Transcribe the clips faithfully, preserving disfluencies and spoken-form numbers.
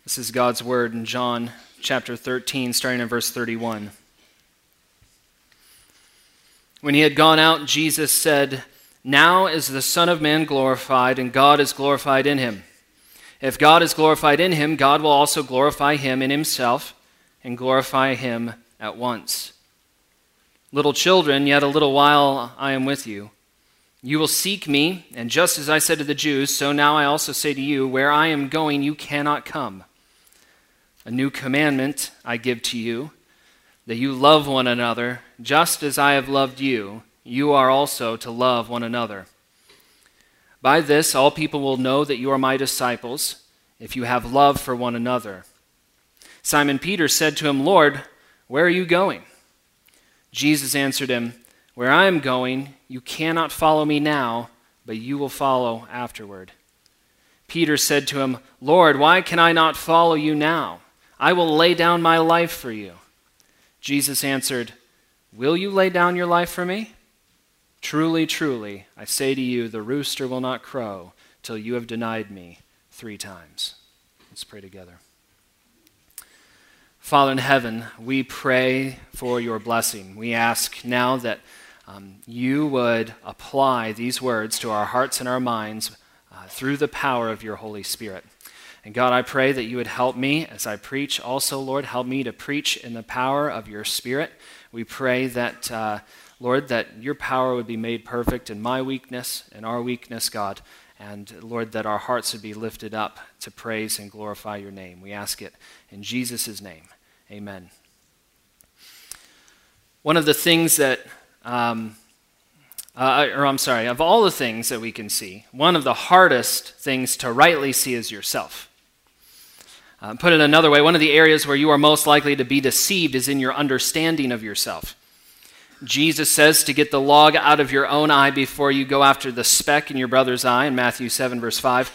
This is God's word in John chapter thirteen, starting in verse thirty-one. When he had gone out, Jesus said, "Now is the Son of Man glorified, and God is glorified in him. If God is glorified in him, God will also glorify him in himself, and glorify him at once. Little children, yet a little while I am with you. You will seek me, and just as I said to the Jews, so now I also say to you, where I am going, you cannot come. A new commandment I give to you, that you love one another, just as I have loved you, you are also to love one another. By this all people will know that you are my disciples, if you have love for one another." Simon Peter said to him, "Lord, where are you going?" Jesus answered him, "Where I am going, you cannot follow me now, but you will follow afterward." Peter said to him, "Lord, why can I not follow you now? I will lay down my life for you." Jesus answered, "Will you lay down your life for me? Truly, truly, I say to you, the rooster will not crow till you have denied me three times." Let's pray together. Father in heaven, we pray for your blessing. We ask now that um, you would apply these words to our hearts and our minds uh, through the power of your Holy Spirit. And God, I pray that you would help me as I preach. Also, Lord, help me to preach in the power of your Spirit. We pray that, uh, Lord, that your power would be made perfect in my weakness and our weakness, God. And, Lord, that our hearts would be lifted up to praise and glorify your name. We ask it in Jesus' name. Amen. One of the things that, um, uh, or I'm sorry, of all the things that we can see, one of the hardest things to rightly see is yourself. Uh, put it another way, one of the areas where you are most likely to be deceived is in your understanding of yourself. Jesus says to get the log out of your own eye before you go after the speck in your brother's eye in Matthew seven, verse five.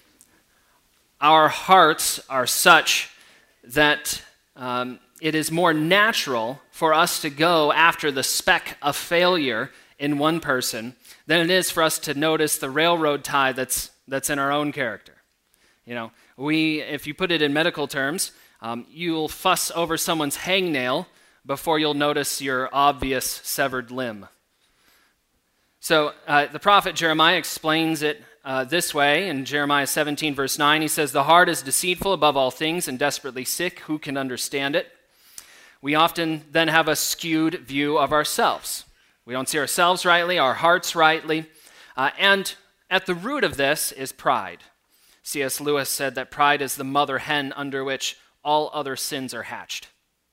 Our hearts are such that um, it is more natural for us to go after the speck of failure in one person than it is for us to notice the railroad tie that's that's in our own character. You know, we, if you put it in medical terms, um, you'll fuss over someone's hangnail before you'll notice your obvious severed limb. So uh, the prophet Jeremiah explains it uh, this way in Jeremiah seventeen, verse nine. He says, "The heart is deceitful above all things and desperately sick. Who can understand it?" We often then have a skewed view of ourselves. We don't see ourselves rightly, our hearts rightly. Uh, and at the root of this is pride. C S Lewis said that pride is the mother hen under which all other sins are hatched.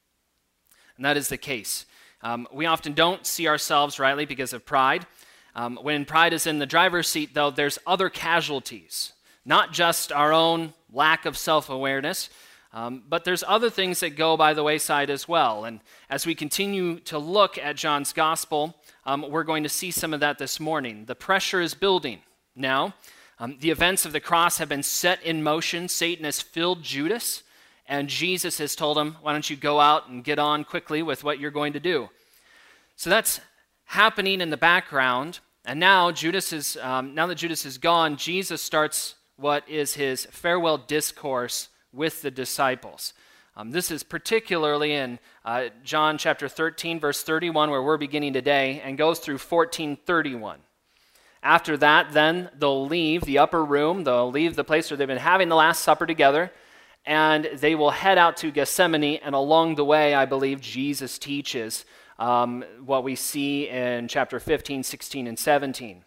And that is the case. Um, we often don't see ourselves rightly because of pride. Um, when pride is in the driver's seat, though, there's other casualties, not just our own lack of self-awareness, um, but there's other things that go by the wayside as well. And as we continue to look at John's gospel, um, we're going to see some of that this morning. The pressure is building now. Um, the events of the cross have been set in motion. Satan has filled Judas, and Jesus has told him, why don't you go out and get on quickly with what you're going to do? So that's happening in the background, and now Judas is um, now that Judas is gone, Jesus starts what is his farewell discourse with the disciples. Um, this is particularly in uh, John chapter thirteen, verse thirty-one, where we're beginning today, and goes through fourteen thirty-one. After that, then, they'll leave the upper room, they'll leave the place where they've been having the Last Supper together, and they will head out to Gethsemane, and along the way, I believe, Jesus teaches um, what we see in chapter fifteen, sixteen, and seventeen.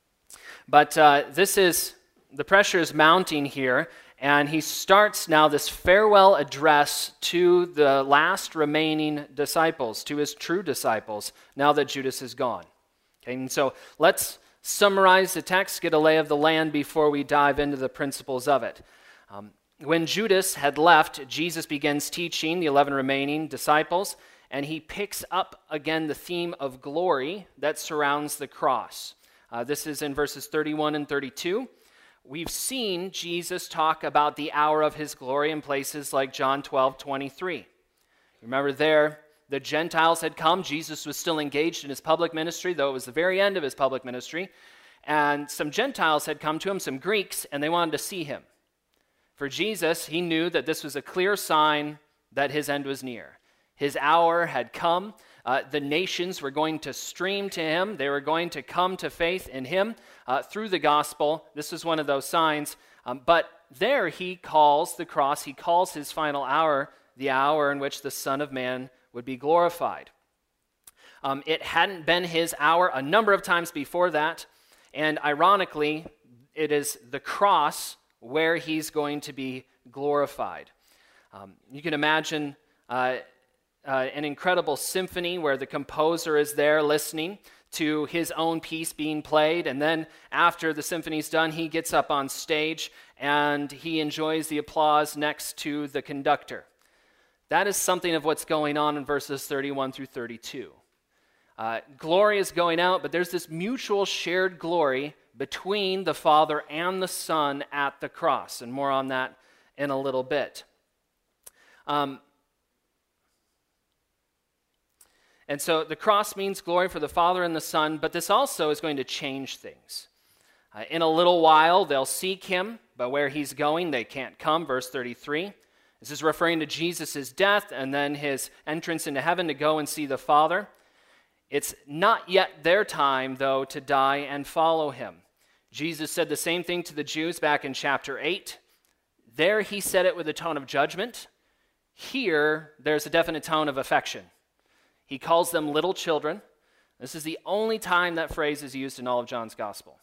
But uh, this is, the pressure is mounting here, and he starts now this farewell address to the last remaining disciples, to his true disciples, now that Judas is gone. Okay, and so let's summarize the text, get a lay of the land before we dive into the principles of it. Um, when Judas had left, Jesus begins teaching the eleven remaining disciples, and he picks up again the theme of glory that surrounds the cross. Uh, this is in verses thirty-one and thirty-two. We've seen Jesus talk about the hour of his glory in places like John twelve twenty-three. Remember there, the Gentiles had come. Jesus was still engaged in his public ministry, though it was the very end of his public ministry. And some Gentiles had come to him, some Greeks, and they wanted to see him. For Jesus, he knew that this was a clear sign that his end was near. His hour had come. Uh, the nations were going to stream to him. They were going to come to faith in him uh, through the gospel. This was one of those signs. Um, but there he calls the cross, he calls his final hour the hour in which the Son of Man would be glorified. Um, it hadn't been his hour a number of times before that. And ironically, it is the cross where he's going to be glorified. Um, you can imagine uh, uh, an incredible symphony where the composer is there listening to his own piece being played, and then after the symphony's done, he gets up on stage and he enjoys the applause next to the conductor. That is something of what's going on in verses thirty-one through thirty-two. Uh, glory is going out, but there's this mutual shared glory between the Father and the Son at the cross, and more on that in a little bit. Um, and so the cross means glory for the Father and the Son, but this also is going to change things. Uh, in a little while, they'll seek him, but where he's going, they can't come, verse thirty-three. This is referring to Jesus' death and then his entrance into heaven to go and see the Father. It's not yet their time, though, to die and follow him. Jesus said the same thing to the Jews back in chapter eight. There he said it with a tone of judgment. Here, there's a definite tone of affection. He calls them little children. This is the only time that phrase is used in all of John's gospel.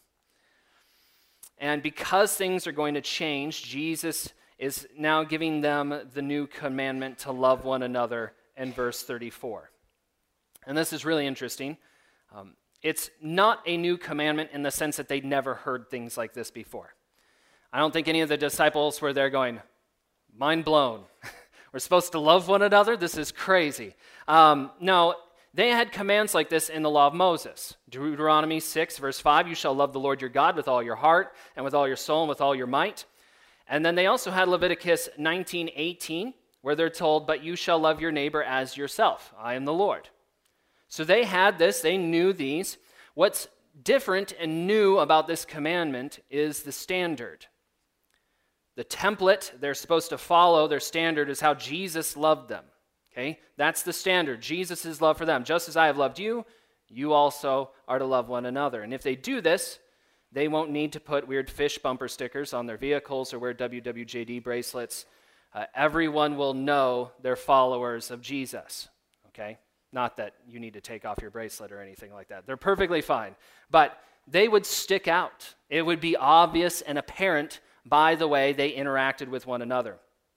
And because things are going to change, Jesus is now giving them the new commandment to love one another in verse thirty-four. And this is really interesting. Um, it's not a new commandment in the sense that they'd never heard things like this before. I don't think any of the disciples were there going, mind blown. We're supposed to love one another? This is crazy. Um, no, they had commands like this in the law of Moses. Deuteronomy six, verse five, you shall love the Lord your God with all your heart and with all your soul and with all your might. And then they also had Leviticus nineteen eighteen, where they're told, but you shall love your neighbor as yourself. I am the Lord. So they had this, they knew these. What's different and new about this commandment is the standard. The template they're supposed to follow, their standard, is how Jesus loved them. Okay? That's the standard, Jesus' love for them. Just as I have loved you, you also are to love one another. And if they do this, they won't need to put weird fish bumper stickers on their vehicles or wear W W J D bracelets. Uh, everyone will know they're followers of Jesus. Okay? Not that you need to take off your bracelet or anything like that. They're perfectly fine. But they would stick out. It would be obvious and apparent by the way they interacted with one another.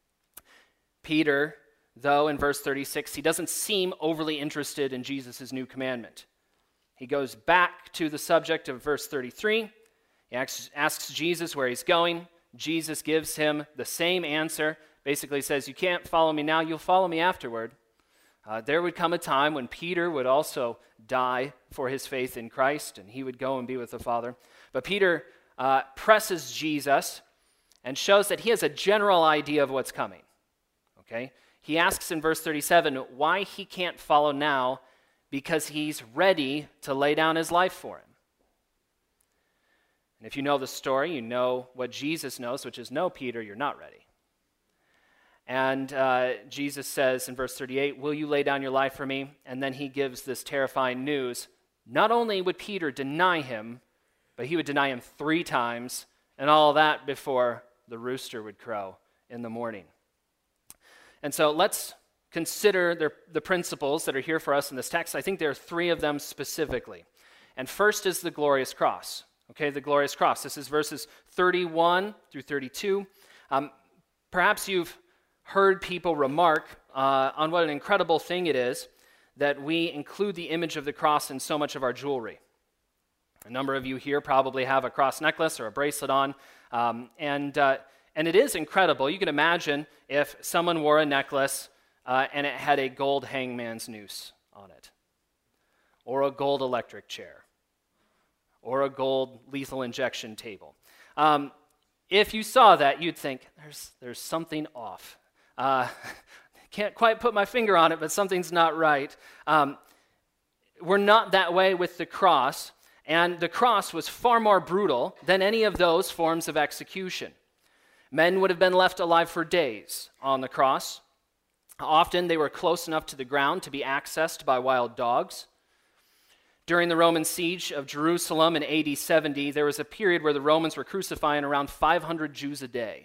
Peter, though, in verse thirty-six, he doesn't seem overly interested in Jesus' new commandment. He goes back to the subject of verse thirty-three. He asks, asks Jesus where he's going. Jesus gives him the same answer. Basically says, you can't follow me now, you'll follow me afterward. Uh, there would come a time when Peter would also die for his faith in Christ, and he would go and be with the Father. But Peter uh, presses Jesus and shows that he has a general idea of what's coming. Okay? He asks in verse thirty-seven why he can't follow now, because he's ready to lay down his life for him. And if you know the story, you know what Jesus knows, which is, no, Peter, you're not ready. And uh, Jesus says in verse thirty-eight, will you lay down your life for me? And then he gives this terrifying news. Not only would Peter deny him, but he would deny him three times, and all that before the rooster would crow in the morning. And so let's consider the, the principles that are here for us in this text. I think there are three of them specifically. And first is the glorious cross. Okay, the glorious cross. This is verses thirty-one through thirty-two. Um, perhaps you've heard people remark uh, on what an incredible thing it is that we include the image of the cross in so much of our jewelry. A number of you here probably have a cross necklace or a bracelet on, um, and uh, and it is incredible. You can imagine if someone wore a necklace uh, and it had a gold hangman's noose on it, or a gold electric chair, or a gold lethal injection table. Um, if you saw that, you'd think, there's there's something off. Uh, can't quite put my finger on it, but something's not right. Um, we're not that way with the cross, and the cross was far more brutal than any of those forms of execution. Men would have been left alive for days on the cross. Often they were close enough to the ground to be accessed by wild dogs. During the Roman siege of Jerusalem in A D seventy, there was a period where the Romans were crucifying around five hundred Jews a day.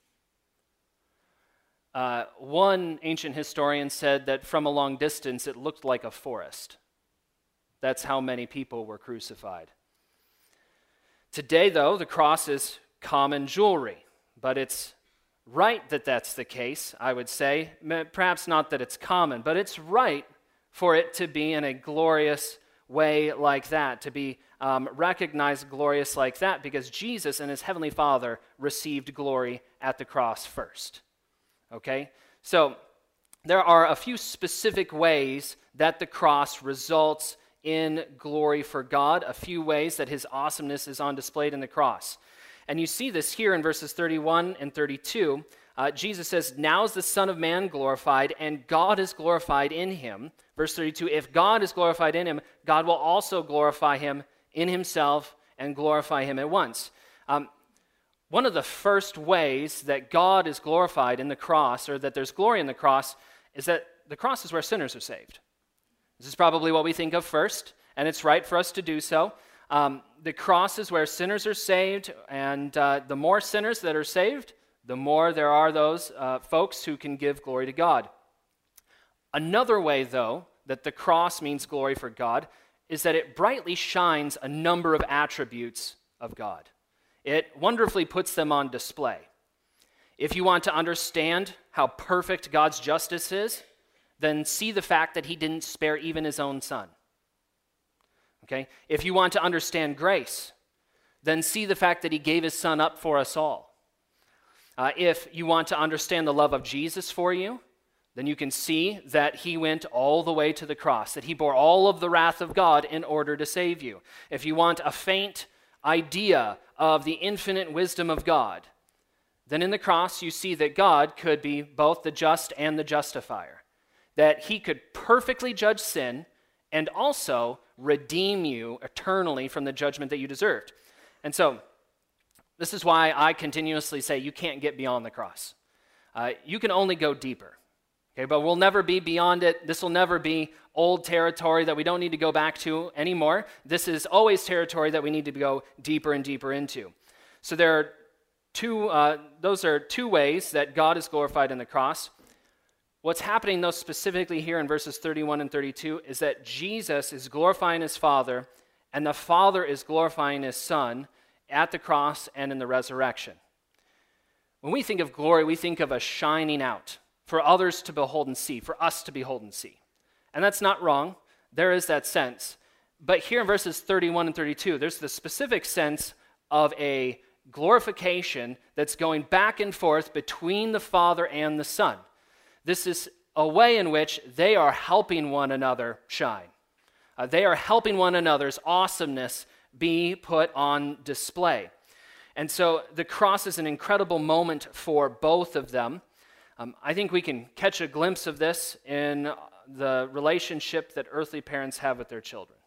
Uh, one ancient historian said that from a long distance it looked like a forest. That's how many people were crucified. Today, though, the cross is common jewelry, but it's right that that's the case, I would say. Perhaps not that it's common, but it's right for it to be in a glorious way like that, to be um, recognized glorious like that, because Jesus and his heavenly Father received glory at the cross first. Okay? So there are a few specific ways that the cross results in glory for God, a few ways that his awesomeness is on display in the cross. And you see this here in verses thirty-one and thirty-two. Uh, Jesus says, "Now is the Son of Man glorified, and God is glorified in him." Verse thirty-two, "If God is glorified in him, God will also glorify him in himself and glorify him at once." Um, one of the first ways that God is glorified in the cross, or that there's glory in the cross, is that the cross is where sinners are saved. This is probably what we think of first, and it's right for us to do so. Um, the cross is where sinners are saved, and uh, the more sinners that are saved, the more there are those uh, folks who can give glory to God. Another way, though, that the cross means glory for God is that it brightly shines a number of attributes of God. It wonderfully puts them on display. If you want to understand how perfect God's justice is, then see the fact that he didn't spare even his own son. Okay? If you want to understand grace, then see the fact that he gave his son up for us all. Uh, if you want to understand the love of Jesus for you, then you can see that he went all the way to the cross, that he bore all of the wrath of God in order to save you. If you want a faint idea of the infinite wisdom of God, then in the cross you see that God could be both the just and the justifier, that he could perfectly judge sin and also redeem you eternally from the judgment that you deserved. And so, this is why I continuously say you can't get beyond the cross. Uh, you can only go deeper. Okay, but we'll never be beyond it. This will never be old territory that we don't need to go back to anymore. This is always territory that we need to go deeper and deeper into. So there are two, uh, those are two ways that God is glorified in the cross. What's happening, though, specifically here in verses thirty-one and thirty-two is that Jesus is glorifying his Father, and the Father is glorifying his Son at the cross and in the resurrection. When we think of glory, we think of a shining out for others to behold and see, for us to behold and see. And that's not wrong. There is that sense. But here in verses thirty-one and thirty-two, there's the specific sense of a glorification that's going back and forth between the Father and the Son. This is a way in which they are helping one another shine. Uh, they are helping one another's awesomeness be put on display. And so the cross is an incredible moment for both of them. Um, I think we can catch a glimpse of this in the relationship that earthly parents have with their children.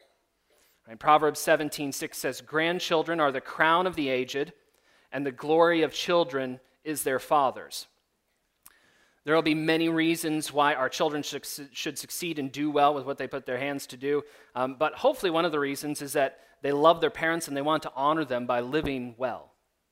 Right? Proverbs seventeen six says, "Grandchildren are the crown of the aged, and the glory of children is their fathers." There will be many reasons why our children should, should succeed and do well with what they put their hands to do. Um, but hopefully one of the reasons is that they love their parents and they want to honor them by living well.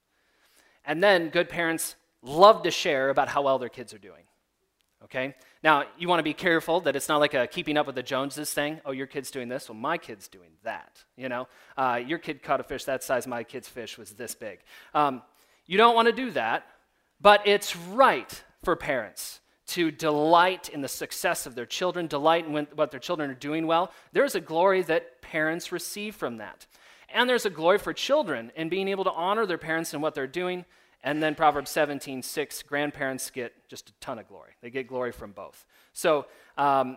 And then good parents love to share about how well their kids are doing. Okay? Now, you want to be careful that it's not like a keeping up with the Joneses thing. Oh, your kid's doing this, well, my kid's doing that. You know, uh, your kid caught a fish that size, my kid's fish was this big. Um, you don't want to do that, but it's right for parents to delight in the success of their children, delight in what their children are doing well. There's a glory that parents receive from that. And there's a glory for children in being able to honor their parents and what they're doing. And then Proverbs seventeen six, grandparents get just a ton of glory. They get glory from both. So um,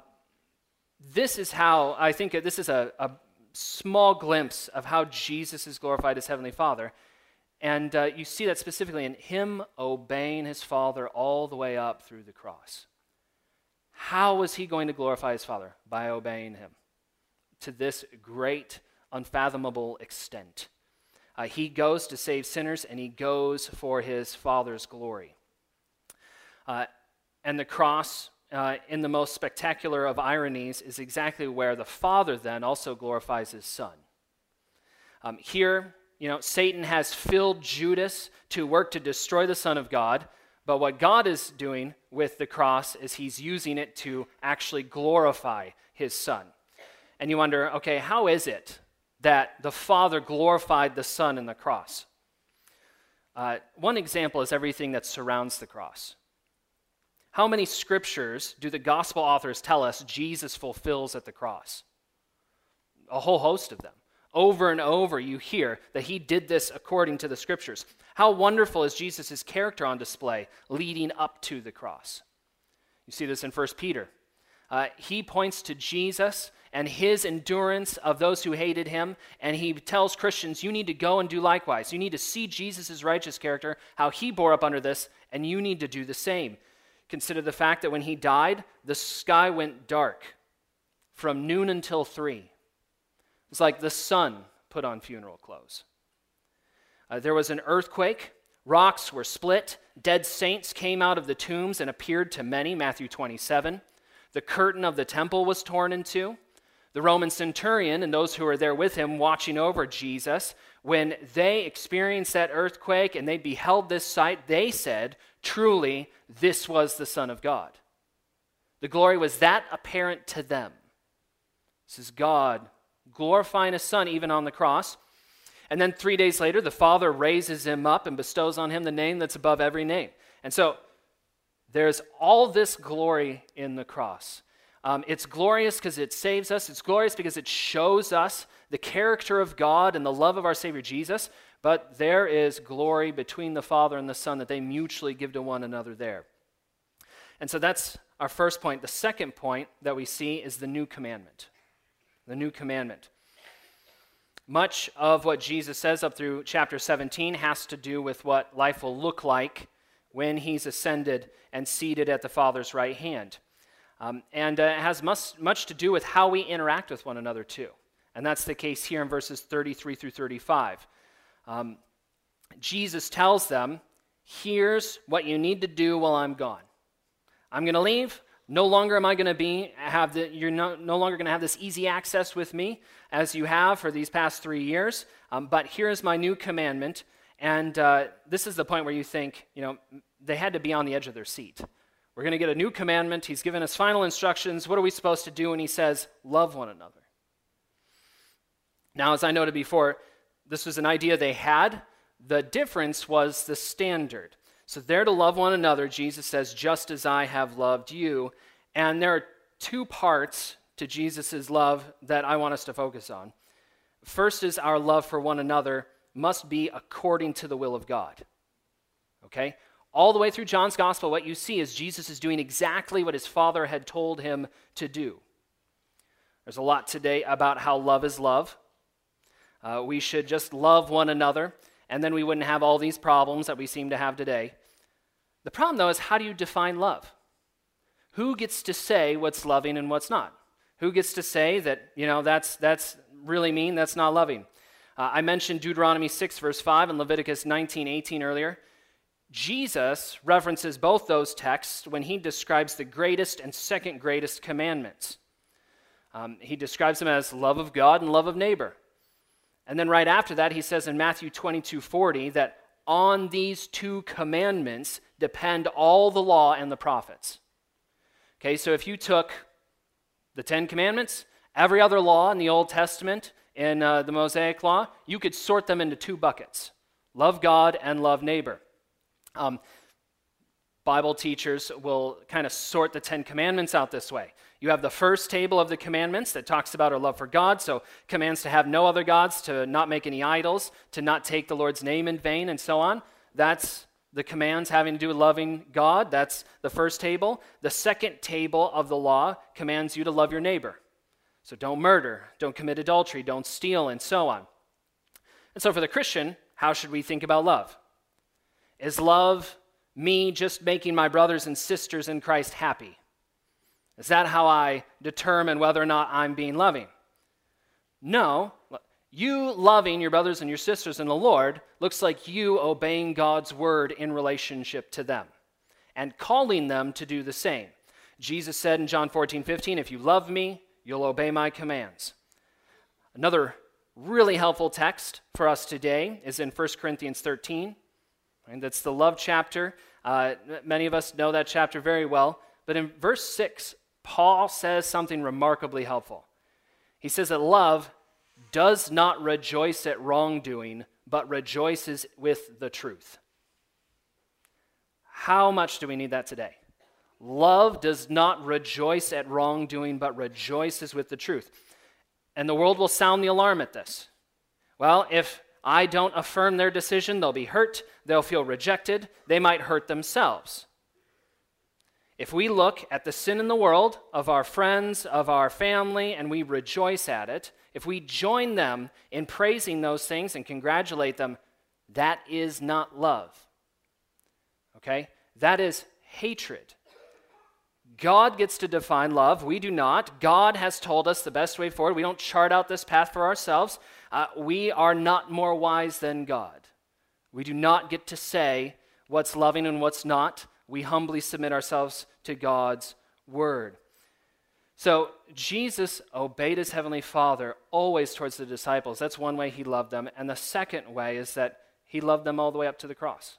this is how, I think this is a, a small glimpse of how Jesus is glorified as Heavenly Father. And uh, you see that specifically in him obeying his Father all the way up through the cross. How was he going to glorify his Father? By obeying him to this great, unfathomable extent. Uh, he goes to save sinners, and he goes for his Father's glory. Uh, and the cross, uh, in the most spectacular of ironies, is exactly where the Father then also glorifies his Son. Um, here, you know, Satan has filled Judas to work to destroy the Son of God, but what God is doing with the cross is he's using it to actually glorify his Son. And you wonder, okay, how is it that the Father glorified the Son in the cross? Uh, one example is everything that surrounds the cross. How many scriptures do the gospel authors tell us Jesus fulfills at the cross? A whole host of them. Over and over you hear that he did this according to the scriptures. How wonderful is Jesus' character on display leading up to the cross? You see this in First Peter. Uh, he points to Jesus and his endurance of those who hated him, and he tells Christians, you need to go and do likewise. You need to see Jesus' righteous character, how he bore up under this, and you need to do the same. Consider the fact that when he died, the sky went dark from noon until three. It's like the sun put on funeral clothes. Uh, there was an earthquake. Rocks were split. Dead saints came out of the tombs and appeared to many, Matthew twenty-seven. The curtain of the temple was torn in two. The Roman centurion and those who were there with him watching over Jesus, when they experienced that earthquake and they beheld this sight, they said, truly, this was the Son of God. The glory was that apparent to them. This is God glorifying his Son even on the cross. And then three days later, the Father raises him up and bestows on him the name that's above every name. And so there's all this glory in the cross. Um, it's glorious because it saves us. It's glorious because it shows us the character of God and the love of our Savior Jesus. But there is glory between the Father and the Son that they mutually give to one another there. And so that's our first point. The second point that we see is the new commandment. The new commandment. Much of what Jesus says up through chapter seventeen has to do with what life will look like when he's ascended and seated at the Father's right hand. Um, and uh, it has much, much to do with how we interact with one another too. And that's the case here in verses thirty-three through thirty-five. Um, Jesus tells them, here's what you need to do while I'm gone. I'm going to leave. No longer am I going to be have the, you're no, no longer going to have this easy access with me as you have for these past three years. Um, but here's my new commandment. And uh, this is the point where you think, you know, they had to be on the edge of their seat. We're going to get a new commandment. He's given us final instructions. What are we supposed to do? And he says, love one another. Now, as I noted before, this was an idea they had. The difference was the standard. So they're to love one another, Jesus says, just as I have loved you. And there are two parts to Jesus' love that I want us to focus on. First is our love for one another must be according to the will of God. Okay? All the way through John's gospel, what you see is Jesus is doing exactly what his Father had told him to do. There's a lot today about how love is love. Uh, we should just love one another, and then we wouldn't have all these problems that we seem to have today. The problem, though, is how do you define love? Who gets to say what's loving and what's not? Who gets to say that, you know, that's that's really mean, that's not loving? Uh, I mentioned Deuteronomy six, verse five, and Leviticus nineteen, eighteen earlier. Jesus references both those texts when he describes the greatest and second greatest commandments. Um, he describes them as love of God and love of neighbor. And then right after that, he says in Matthew twenty-two, forty that on these two commandments depend all the law and the prophets. Okay, so if you took the Ten Commandments, every other law in the Old Testament, in uh, the Mosaic Law, you could sort them into two buckets, love God and love neighbor. Um, Bible teachers will kind of sort the Ten Commandments out this way. You have the first table of the commandments that talks about our love for God, so commands to have no other gods, to not make any idols, to not take the Lord's name in vain, and so on. That's the commands having to do with loving God. That's the first table. The second table of the law commands you to love your neighbor. So don't murder, don't commit adultery, don't steal, and so on. And so for the Christian, how should we think about love? Is love me just making my brothers and sisters in Christ happy? Is that how I determine whether or not I'm being loving? No. You loving your brothers and your sisters in the Lord looks like you obeying God's word in relationship to them and calling them to do the same. Jesus said in John fourteen fifteen, if you love me, you'll obey my commands. Another really helpful text for us today is in First Corinthians thirteen. And that's the love chapter. Uh, many of us know that chapter very well. But in verse six, Paul says something remarkably helpful. He says that love does not rejoice at wrongdoing, but rejoices with the truth. How much do we need that today? Love does not rejoice at wrongdoing, but rejoices with the truth. And the world will sound the alarm at this. Well, if I don't affirm their decision, they'll be hurt, they'll feel rejected, they might hurt themselves. If we look at the sin in the world of our friends, of our family, and we rejoice at it, if we join them in praising those things and congratulate them, that is not love. Okay? That is hatred. God gets to define love. We do not. God has told us the best way forward. We don't chart out this path for ourselves. Uh, we are not more wise than God. We do not get to say what's loving and what's not. We humbly submit ourselves to God's word. So Jesus obeyed his heavenly Father always towards the disciples. That's one way he loved them. And the second way is that he loved them all the way up to the cross.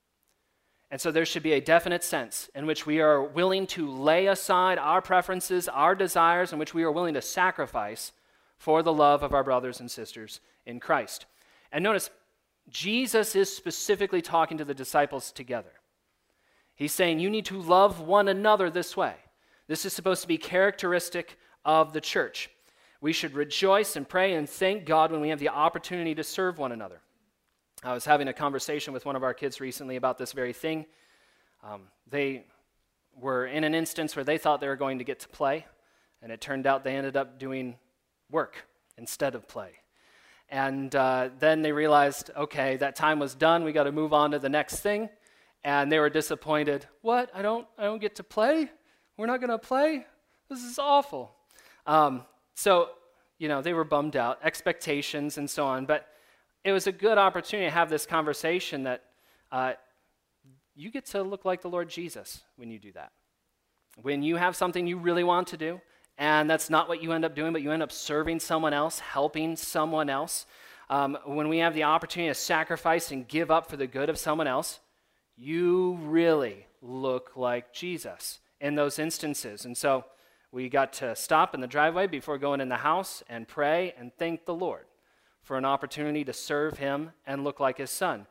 And so there should be a definite sense in which we are willing to lay aside our preferences, our desires, in which we are willing to sacrifice for the love of our brothers and sisters in Christ. And notice, Jesus is specifically talking to the disciples together. He's saying you need to love one another this way. This is supposed to be characteristic of the church. We should rejoice and pray and thank God when we have the opportunity to serve one another. I was having a conversation with one of our kids recently about this very thing. Um, they were in an instance where they thought they were going to get to play, and it turned out they ended up doing work instead of play. And uh, then they realized, okay, that time was done. We got to move on to the next thing. And they were disappointed. What? I don't. I don't get to play? We're not going to play? This is awful. Um, so, you know, they were bummed out. Expectations and so on, but it was a good opportunity to have this conversation that uh, you get to look like the Lord Jesus when you do that. When you have something you really want to do, and that's not what you end up doing, but you end up serving someone else, helping someone else. Um, when we have the opportunity to sacrifice and give up for the good of someone else, you really look like Jesus in those instances. And so we got to stop in the driveway before going in the house and pray and thank the Lord for an opportunity to serve him and look like his son.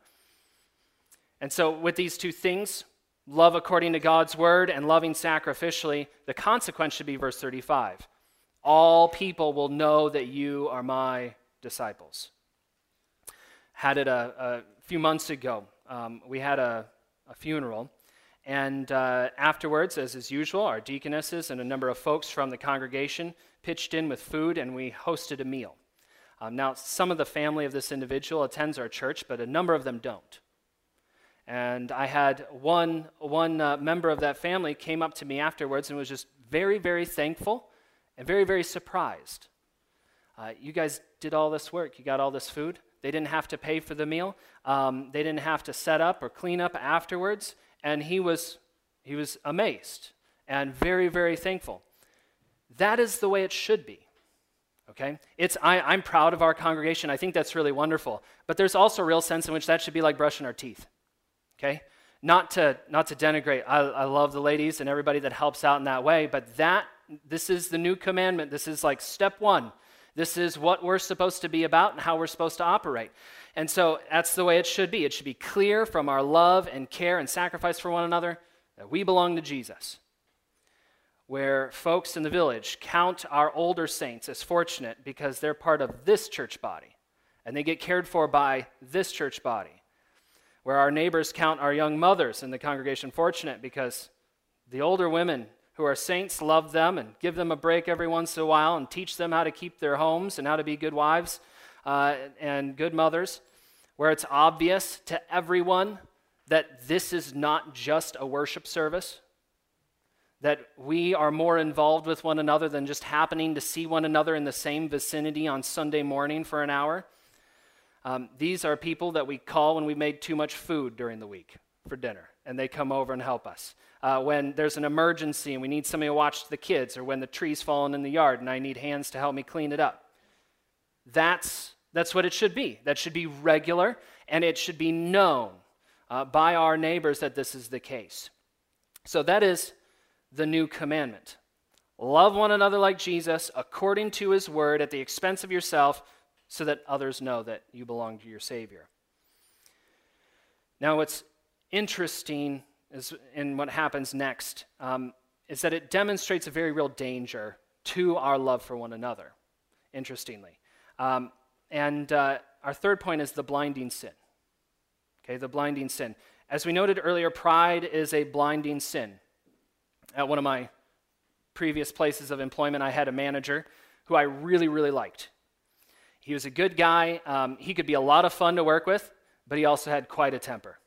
And so with these two things, love according to God's word and loving sacrificially, the consequence should be verse thirty-five. All people will know that you are my disciples. Had it a, a few months ago. Um, we had a, a funeral, and uh, afterwards, as is usual, our deaconesses and a number of folks from the congregation pitched in with food, and we hosted a meal. Um, now, some of the family of this individual attends our church, but a number of them don't. And I had one, one uh, member of that family came up to me afterwards and was just very, very thankful and very, very surprised. Uh, you guys did all this work. You got all this food. They didn't have to pay for the meal. Um, they didn't have to set up or clean up afterwards. And he was, he was amazed and very, very thankful. That is the way it should be. Okay, it's I, I'm proud of our congregation. I think that's really wonderful. But there's also a real sense in which that should be like brushing our teeth. Okay, not to not to denigrate. I, I love the ladies and everybody that helps out in that way. But that this is the new commandment. This is like step one. This is what we're supposed to be about and how we're supposed to operate. And so that's the way it should be. It should be clear from our love and care and sacrifice for one another that we belong to Jesus. Where folks in the village count our older saints as fortunate because they're part of this church body and they get cared for by this church body. Where our neighbors count our young mothers in the congregation fortunate because the older women who are saints love them and give them a break every once in a while and teach them how to keep their homes and how to be good wives uh, and good mothers. Where it's obvious to everyone that this is not just a worship service. that we are more involved with one another than just happening to see one another in the same vicinity on Sunday morning for an hour. Um, these are people that we call when we made too much food during the week for dinner, and they come over and help us. Uh, when there's an emergency and we need somebody to watch the kids, or when the tree's fallen in the yard and I need hands to help me clean it up. That's, that's what it should be. That should be regular, and it should be known uh, by our neighbors that this is the case. So that is the new commandment. Love one another like Jesus, according to his word, at the expense of yourself, so that others know that you belong to your Savior. Now, what's interesting is in what happens next um, is that it demonstrates a very real danger to our love for one another, interestingly. Um, and uh, our third point is the blinding sin. Okay, the blinding sin. As we noted earlier, pride is a blinding sin. At one of my previous places of employment, I had a manager who I really, really liked. He was a good guy. Um, he could be a lot of fun to work with, but he also had quite a temper.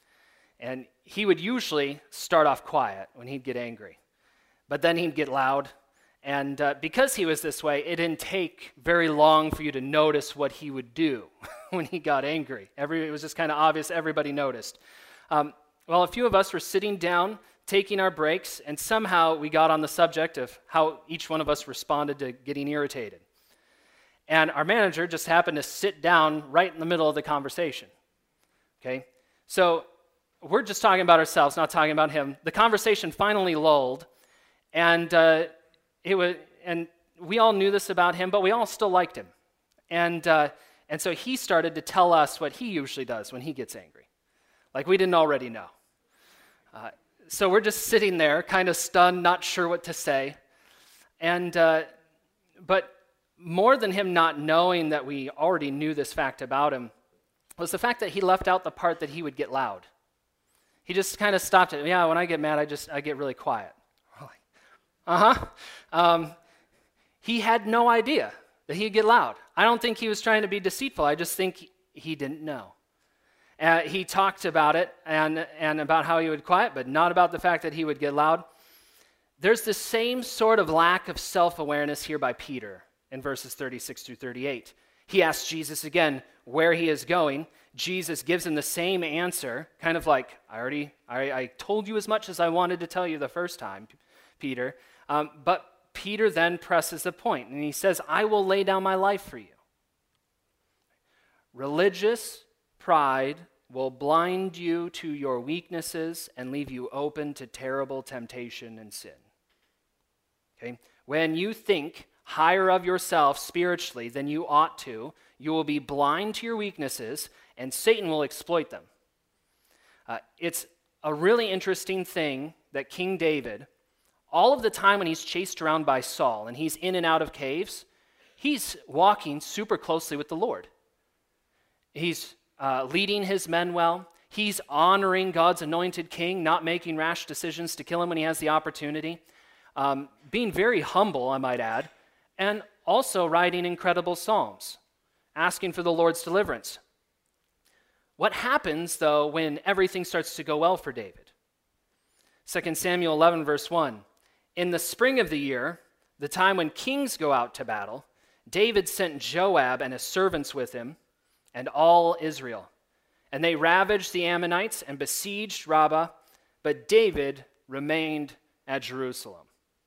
And he would usually start off quiet when he'd get angry, but then he'd get loud. And uh, because he was this way, it didn't take very long for you to notice what he would do when he got angry. Every, it was just kind of obvious. Everybody noticed. Um, well, a few of us were sitting down, taking our breaks, and somehow we got on the subject of how each one of us responded to getting irritated. And our manager just happened to sit down right in the middle of the conversation. Okay? So we're just talking about ourselves, not talking about him. The conversation finally lulled, and uh, it was, and we all knew this about him, but we all still liked him. And uh, and so he started to tell us what he usually does when he gets angry, like we didn't already know. Uh, so we're just sitting there, kind of stunned, not sure what to say. And uh, but more than him not knowing that we already knew this fact about him was the fact that he left out the part that he would get loud. He just kind of stopped it. Yeah, when I get mad, I just I get really quiet. Uh-huh. Um, he had no idea that he'd get loud. I don't think he was trying to be deceitful. I just think he didn't know. Uh, he talked about it and, and about how he would quiet, but not about the fact that he would get loud. There's the same sort of lack of self-awareness here by Peter in verses thirty-six through thirty-eight. He asks Jesus again where he is going. Jesus gives him the same answer, kind of like, I already, I, I told you as much as I wanted to tell you the first time, Peter. Um, but Peter then presses the point, and he says, I will lay down my life for you. Religious pride will blind you to your weaknesses and leave you open to terrible temptation and sin. Okay? When you think higher of yourself spiritually than you ought to, you will be blind to your weaknesses, and Satan will exploit them. Uh, it's a really interesting thing that King David, all of the time when he's chased around by Saul and he's in and out of caves, he's walking super closely with the Lord. He's uh, leading his men well. He's honoring God's anointed king, not making rash decisions to kill him when he has the opportunity. Um, being very humble, I might add, and also writing incredible psalms, asking for the Lord's deliverance. What happens, though, when everything starts to go well for David? Second Samuel eleven, verse one. In the spring of the year, the time when kings go out to battle, David sent Joab and his servants with him and all Israel. And they ravaged the Ammonites and besieged Rabbah, but David remained at Jerusalem.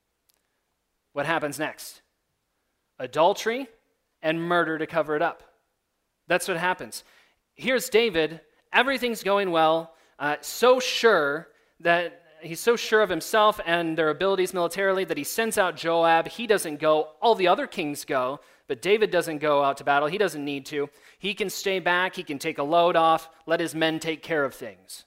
What happens next? Adultery and murder to cover it up. That's what happens. Here's David. Everything's going well, uh, so sure that he's so sure of himself and their abilities militarily that he sends out Joab. He doesn't go. All the other kings go, but David doesn't go out to battle. He doesn't need to. He can stay back. He can take a load off, let his men take care of things.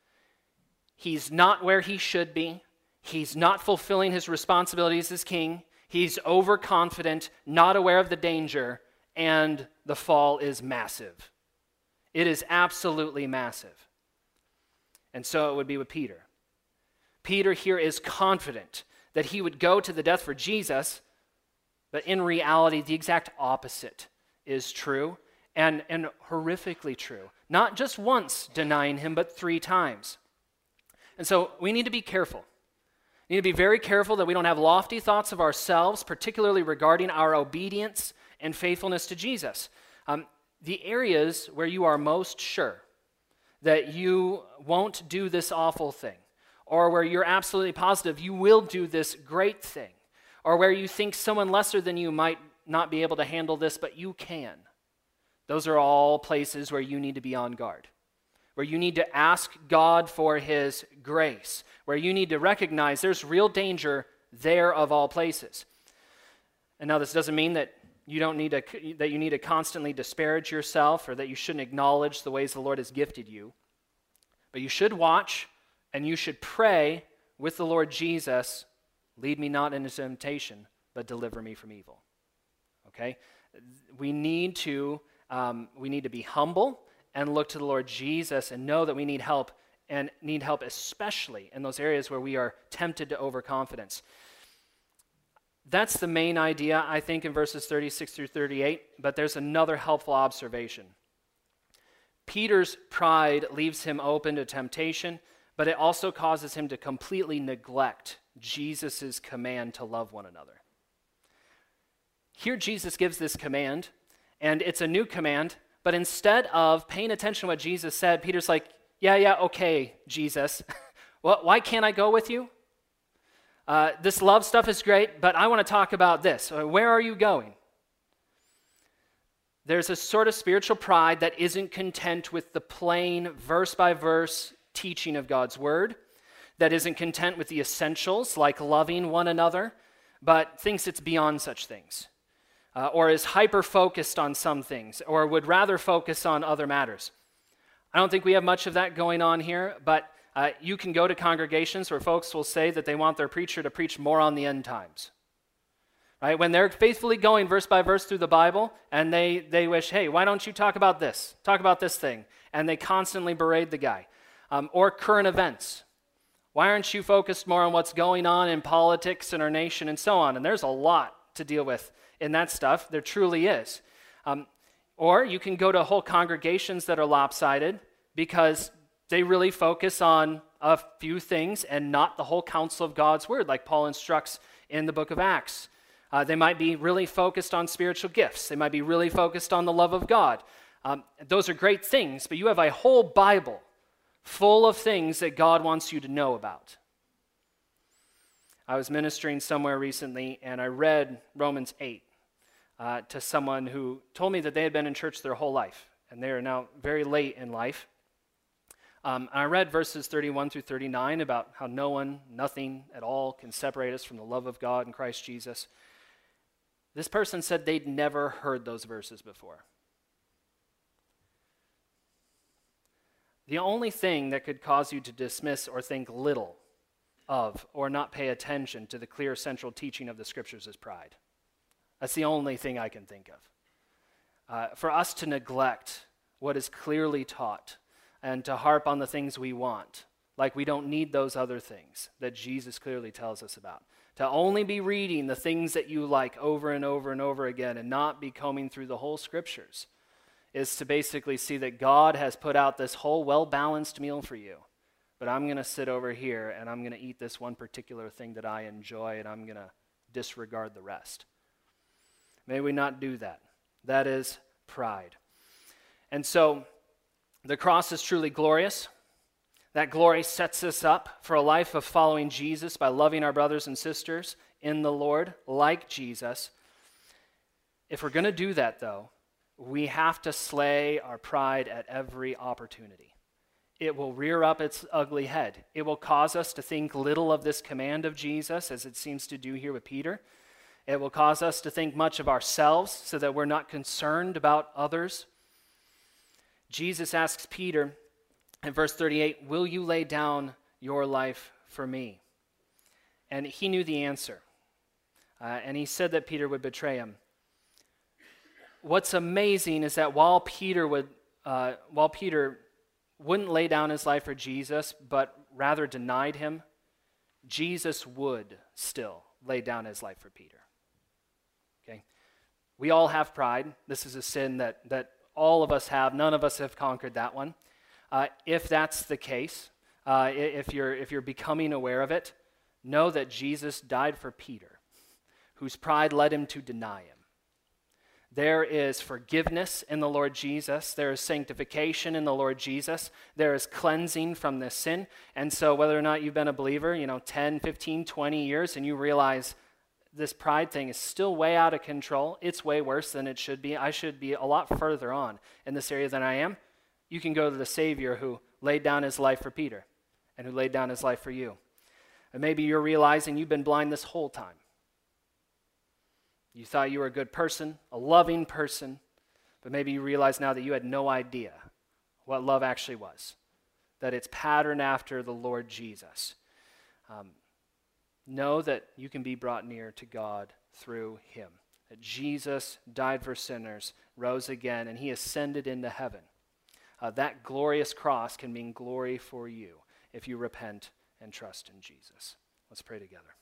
He's not where he should be. He's not fulfilling his responsibilities as king. He's overconfident, not aware of the danger, and the fall is massive. It is absolutely massive. And so it would be with Peter. Peter here is confident that he would go to the death for Jesus, but in reality, the exact opposite is true, and, and horrifically true. Not just once denying him, but three times. And so we need to be careful. We need to be very careful that we don't have lofty thoughts of ourselves, particularly regarding our obedience and faithfulness to Jesus. Um, the areas where you are most sure that you won't do this awful thing, or where you're absolutely positive you will do this great thing, or where you think someone lesser than you might not be able to handle this, but you can. Those are all places where you need to be on guard, where you need to ask God for his grace, where you need to recognize there's real danger there of all places. And now this doesn't mean that you don't need to, that you need to constantly disparage yourself or that you shouldn't acknowledge the ways the Lord has gifted you. But you should watch and you should pray with the Lord Jesus, lead me not into temptation, but deliver me from evil. Okay? We need to, um, we need to be humble and look to the Lord Jesus and know that we need help, and need help especially in those areas where we are tempted to overconfidence. That's the main idea, I think, in verses thirty-six through thirty-eight, but there's another helpful observation. Peter's pride leaves him open to temptation, but it also causes him to completely neglect Jesus' command to love one another. Here Jesus gives this command, and it's a new command, but instead of paying attention to what Jesus said, Peter's like, yeah, yeah, okay, Jesus. Well, why can't I go with you? Uh, this love stuff is great, but I want to talk about this. Where are you going? There's a sort of spiritual pride that isn't content with the plain verse-by-verse teaching of God's word, that isn't content with the essentials like loving one another, but thinks it's beyond such things, uh, or is hyper-focused on some things, or would rather focus on other matters. I don't think we have much of that going on here, but Uh, you can go to congregations where folks will say that they want their preacher to preach more on the end times. Right? When they're faithfully going verse by verse through the Bible, and they, they wish, hey, why don't you talk about this? Talk about this thing. And they constantly berate the guy. Um, or current events. Why aren't you focused more on what's going on in politics in our nation and so on? And there's a lot to deal with in that stuff. There truly is. Um, or you can go to whole congregations that are lopsided because they really focus on a few things and not the whole counsel of God's word, like Paul instructs in the book of Acts. Uh, they might be really focused on spiritual gifts. They might be really focused on the love of God. Um, those are great things, but you have a whole Bible full of things that God wants you to know about. I was ministering somewhere recently, and I read Romans eight uh, to someone who told me that they had been in church their whole life, and they are now very late in life. Um, I read verses thirty-one through thirty-nine about how no one, nothing at all can separate us from the love of God in Christ Jesus. This person said they'd never heard those verses before. The only thing that could cause you to dismiss or think little of or not pay attention to the clear central teaching of the Scriptures is pride. That's the only thing I can think of. Uh, for us to neglect what is clearly taught and to harp on the things we want, like we don't need those other things that Jesus clearly tells us about. To only be reading the things that you like over and over and over again and not be combing through the whole Scriptures is to basically see that God has put out this whole well-balanced meal for you. But I'm going to sit over here and I'm going to eat this one particular thing that I enjoy and I'm going to disregard the rest. May we not do that. That is pride. And so, the cross is truly glorious. That glory sets us up for a life of following Jesus by loving our brothers and sisters in the Lord like Jesus. If we're going to do that, though, we have to slay our pride at every opportunity. It will rear up its ugly head. It will cause us to think little of this command of Jesus, as it seems to do here with Peter. It will cause us to think much of ourselves so that we're not concerned about others. Jesus asks Peter in verse thirty-eight, will you lay down your life for me? And he knew the answer. Uh, and he said that Peter would betray him. What's amazing is that while Peter would, uh, while Peter wouldn't lay down his life for Jesus, but rather denied him, Jesus would still lay down his life for Peter. Okay? We all have pride. This is a sin that that all of us have. None of us have conquered that one. Uh, if that's the case, uh, if you're if you're becoming aware of it, know that Jesus died for Peter, whose pride led him to deny him. There is forgiveness in the Lord Jesus. There is sanctification in the Lord Jesus. There is cleansing from this sin. And so whether or not you've been a believer, you know, ten, fifteen, twenty years, and you realize this pride thing is still way out of control, it's way worse than it should be, I should be a lot further on in this area than I am, you can go to the Savior who laid down his life for Peter and who laid down his life for you. And maybe you're realizing you've been blind this whole time. You thought you were a good person, a loving person, but maybe you realize now that you had no idea what love actually was, that it's patterned after the Lord Jesus. Um, know that you can be brought near to God through him, that Jesus died for sinners, rose again, and he ascended into heaven. Uh, that glorious cross can mean glory for you if you repent and trust in Jesus. Let's pray together.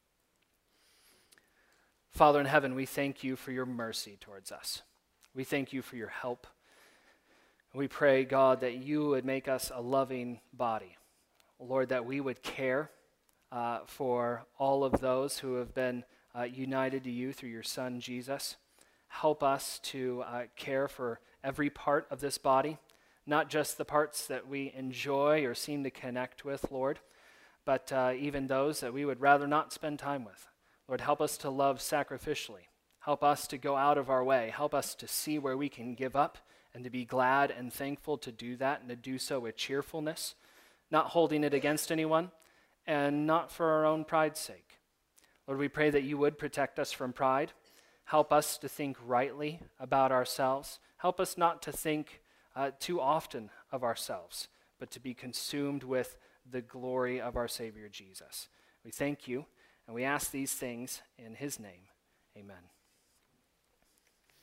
Father in heaven, we thank you for your mercy towards us. We thank you for your help. We pray, God, that you would make us a loving body. Lord, that we would care uh, for all of those who have been uh, united to you through your Son, Jesus. Help us to uh, care for every part of this body, not just the parts that we enjoy or seem to connect with, Lord, but uh, even those that we would rather not spend time with. Lord, help us to love sacrificially. Help us to go out of our way. Help us to see where we can give up and to be glad and thankful to do that and to do so with cheerfulness, not holding it against anyone and not for our own pride's sake. Lord, we pray that you would protect us from pride. Help us to think rightly about ourselves. Help us not to think uh, too often of ourselves, but to be consumed with the glory of our Savior Jesus. We thank you. And we ask these things in his name. Amen.